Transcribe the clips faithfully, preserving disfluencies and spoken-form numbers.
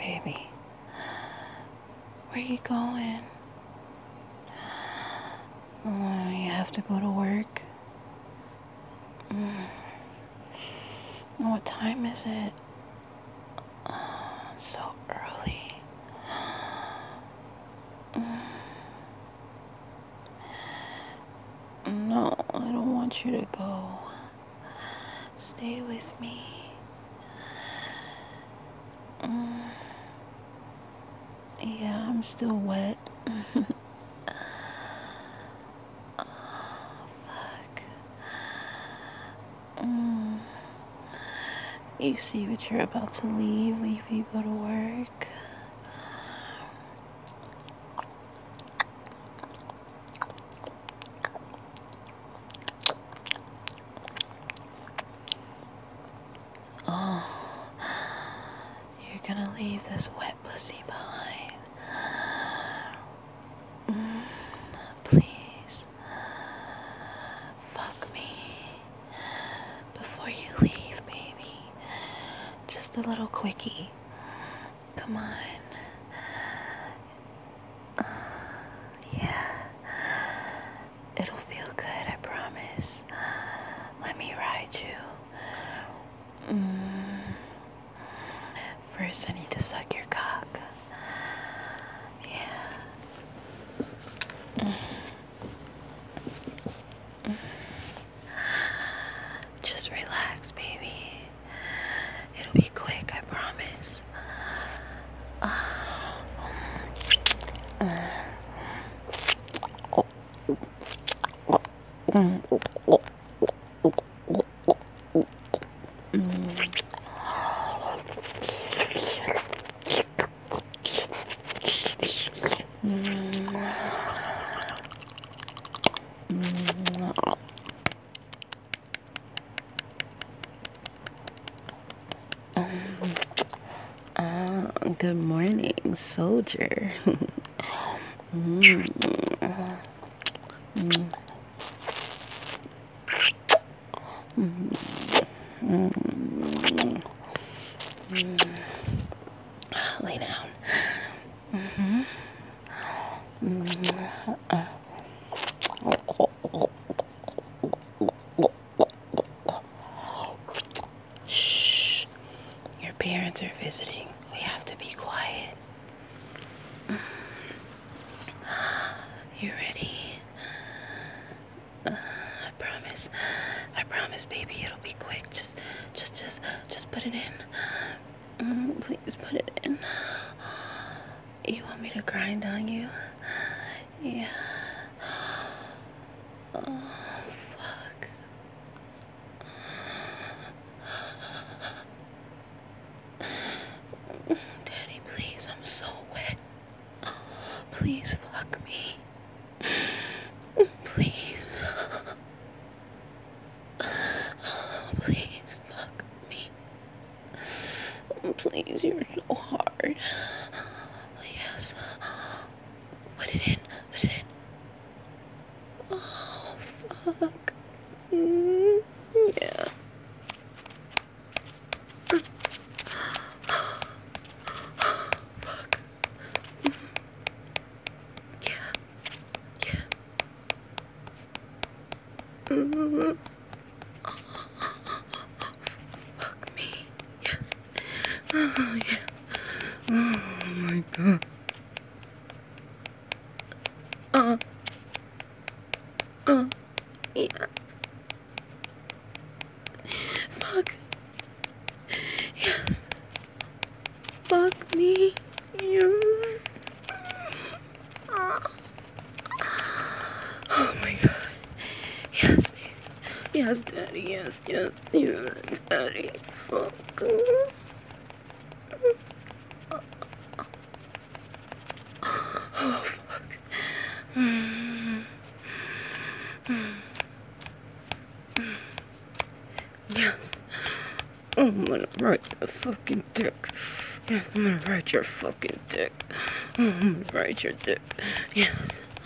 baby. Where you going? Oh, you have to go to work? Mm. What time is it? Oh, it's so early. Mm. No, I don't want you to go. Stay with me. Mm. Yeah, I'm still wet. Oh, fuck. Mm. You see what you're about to leave if you go to work? Oh, you're gonna leave this wet pussy behind. Mm. Please, fuck me before you leave, baby. Just a little quickie. Come on. Uh, yeah. It'll feel good, I promise. Let me ride you. Mm. First, I need to suck your cock. Yeah. Mm. Mm. Just relax, baby. It'll be quick, I promise. Uh. Uh. Mm. Uh, good morning, soldier. mm. Mm. Mm. Mm. Mm. Lay down. Mm-hmm. Mm. Uh. Shh. Your parents are visiting. We have to be quiet. You ready? Uh, I promise. I promise, baby, it'll be quick. Just, just, just, just put it in. Mm, please put it in. You want me to grind on you? Yeah. Oh, fuck. Daddy, please, I'm so wet. Please fuck me. Please. Please fuck me. Please, you're so hard. Yes. Put it in. Put it in. Oh, fuck. Mm, yeah. Fuck. Yeah. Yeah. Mm. Fuck me. Yes. Oh, yeah. Oh, my God. Uh. Uh. Yeah. Fuck. Yes. Fuck me. Yes. Oh my God. Yes, baby. Yes, daddy. Yes, yes, yes, daddy. Fuck. Oh, fuck. Mm. Mm. Mm. Yes. Oh, I'm gonna ride the fucking dick. Yes, I'm gonna ride your fucking dick. Oh, I'm gonna ride your dick. Yes.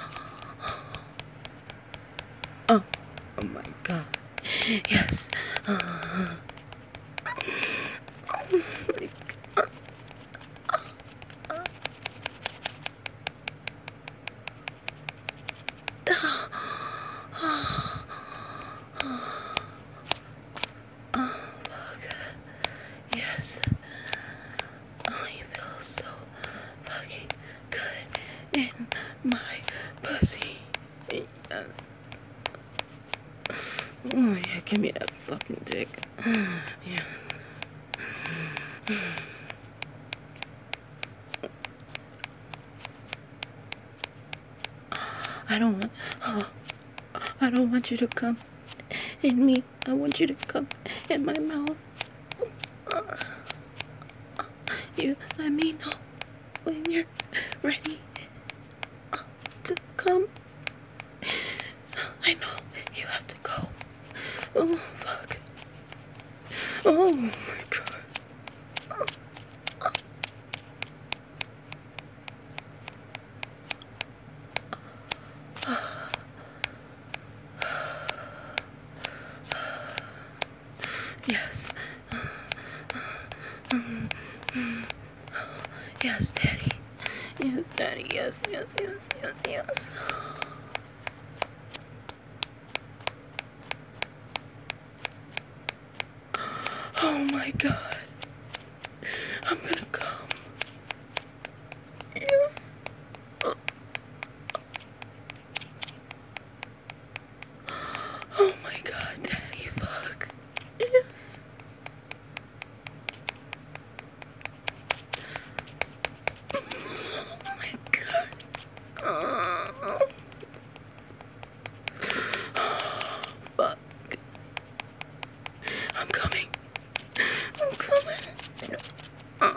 Oh, oh my God. Yes. Uh, oh my God. my pussy. Yes. Oh yeah, give me that fucking dick. Yeah. I don't want, oh, I don't want you to come in me. I want you to come in my mouth. You let me know when you're ready to come. I know you have to go. Oh, fuck. Oh, my God. Yes. Yes, Daddy. Yes, Daddy. Yes, yes, yes, yes, yes. Oh my God. I'm gonna come. Yes. Oh my God, Daddy. Fuck. Yes. Oh my God. Oh. Fuck. I'm coming. I'm coming. Uh.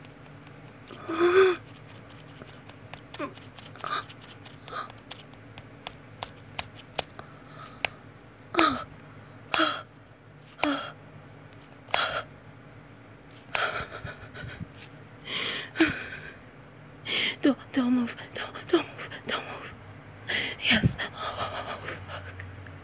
Don't, don't move. Don't, don't move. Don't move. Yes. Oh, fuck.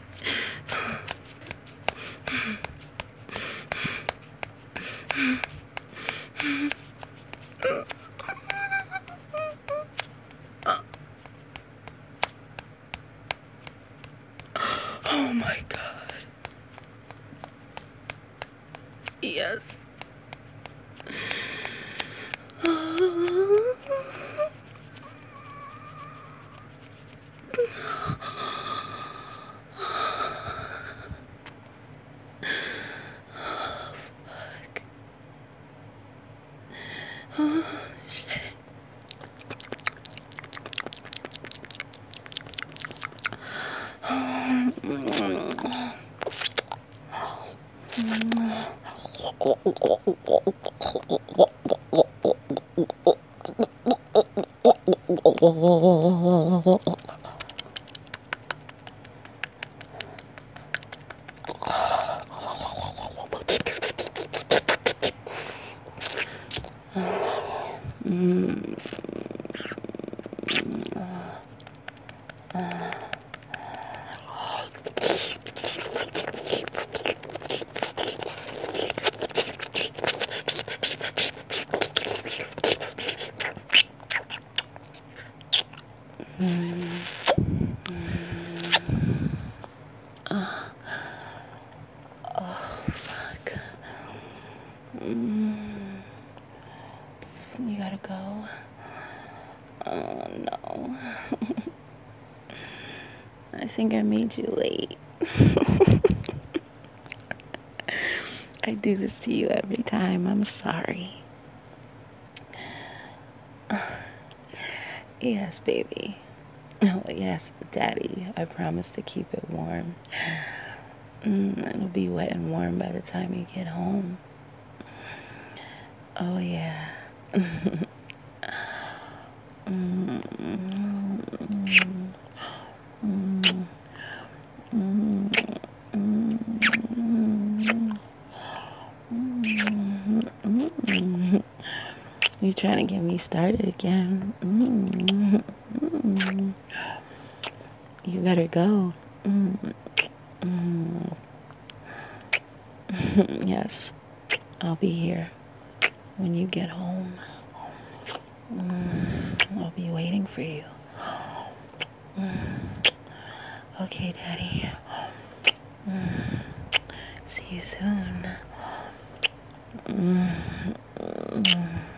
Oh my God. Yes. Oh, fuck. Oh, shit. Mm, you gotta go. Oh no. I think I made you late. I do this to you every time. I'm sorry. Yes, baby. Oh, yes, Daddy. I promise to keep it warm. Mm, it'll be wet and warm by the time you get home. Oh, yeah. mm, mm, mm, mm, mm, mm, mm. You trying to get me started again? Mm, mm. You better go. Mm, mm. Yes, I'll be here when you get home. Mm, I'll be waiting for you. Mm. Okay, Daddy. Mm. See you soon. Mm. Mm.